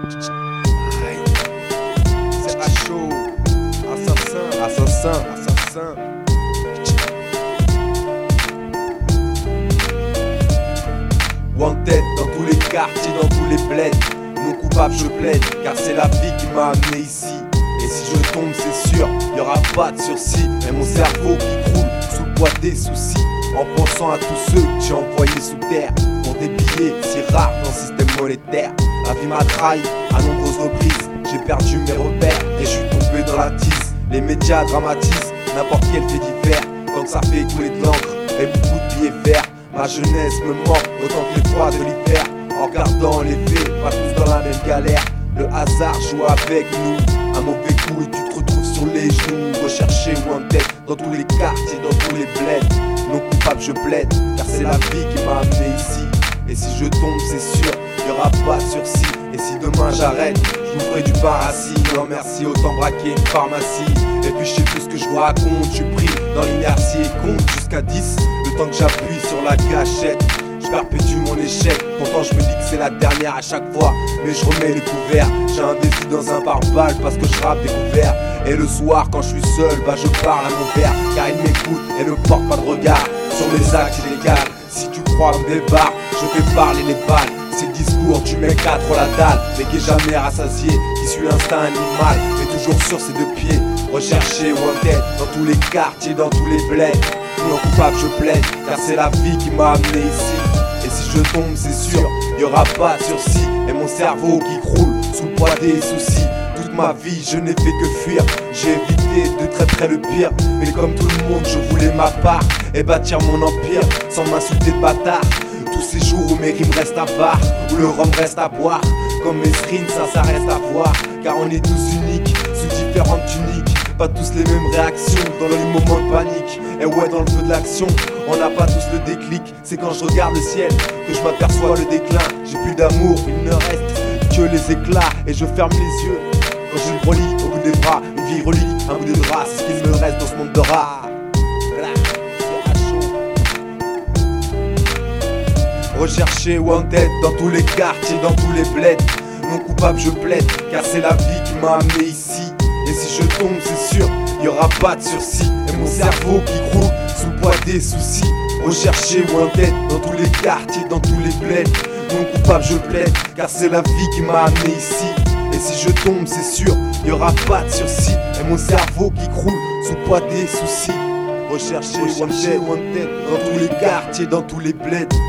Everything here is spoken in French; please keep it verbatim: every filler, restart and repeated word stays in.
Aïe. C'est à chaud. Assassin, assassin, assassin. Wanted dans tous les quartiers, dans tous les bleds. Non coupable je plaide, car c'est la vie qui m'a amené ici. Et si je tombe c'est sûr, y'aura pas de sursis. Mais mon cerveau qui croule sous le poids des soucis, en pensant à tous ceux que j'ai envoyés sous terre pour des billets si rares dans le système monétaire. La vie m'a trahi à nombreuses reprises, j'ai perdu mes repères et je suis tombé dans la tisse. Les médias dramatisent n'importe quel fait divers, quand ça fait couler de l'encre et beaucoup de billets verts. Ma jeunesse me manque autant que les froids de l'hiver. En regardant les faits, pas tous dans la même galère. Le hasard joue avec nous, un mauvais coup et tu te retrouves sur les genoux. Recherché ou en tête, dans tous les quartiers, dans tous les bleds. Non coupable je plaide, car c'est la vie qui m'a amené ici. Et si je tombe c'est sûr, y'aura pas de sursis. Et si demain j'arrête, je vous ferai du parassis. Non merci, autant braquer une pharmacie. Et puis je sais plus ce que je vous raconte, je suis pris dans l'inertie et compte jusqu'à dix. Le temps que j'appuie sur la gâchette, je perpétue mon échec. Pourtant je me dis que c'est la dernière à chaque fois, mais je remets les couverts. J'ai un défi dans un pare-balles parce que je rappe découvert. Et le soir quand je suis seul, bah je parle à mon père, car il m'écoute et ne porte pas de regard sur mes actes illégaux. Si tu crois me débarque, je fais parler les balles. C'est le discours, tu mets quatre la dalle, mais qui est jamais rassasié, qui suit l'instinct animal, mais toujours sur ses deux pieds. Recherché ou en tête, dans tous les quartiers, dans tous les bleds. Non coupable je plaide, car c'est la vie qui m'a amené ici. Et si je tombe c'est sûr, y'aura pas de sursis. Et mon cerveau qui croule sous le poids des soucis. Toute ma vie je n'ai fait que fuir, j'ai évité de très près le pire. Mais comme tout le monde je voulais ma part et bâtir mon empire sans m'insulter de bâtard. Tous ces jours où mes rimes restent à barre, où le rhum reste à boire. Comme mes screens ça, ça reste à voir, car on est tous uniques, sous différentes tuniques. Pas tous les mêmes réactions dans les moments de panique. Et ouais dans le feu de l'action, on n'a pas tous le déclic. C'est quand je regarde le ciel que je m'aperçois le déclin. J'ai plus d'amour, il ne reste que les éclats. Et je ferme les yeux quand je le relis au bout des bras. Une vieille relie, un bout de drap, c'est ce qu'il me reste dans ce monde de rats. Recherché ou en tête dans tous les quartiers, dans tous les bleds. Non coupable je plaide, car c'est la vie qui m'a amené ici. Et si je tombe c'est sûr, y'aura pas de sursis. Et mon cerveau qui croule sous le poids des soucis. Recherché ou en tête dans tous les quartiers, dans tous les bleds. Non coupable je plaide, car c'est la vie qui m'a amené ici. Et si je tombe c'est sûr, y'aura pas de sursis. Et mon cerveau qui croule sous le poids des soucis. Recherché ou en tête dans tous les quartiers, dans tous les bleds.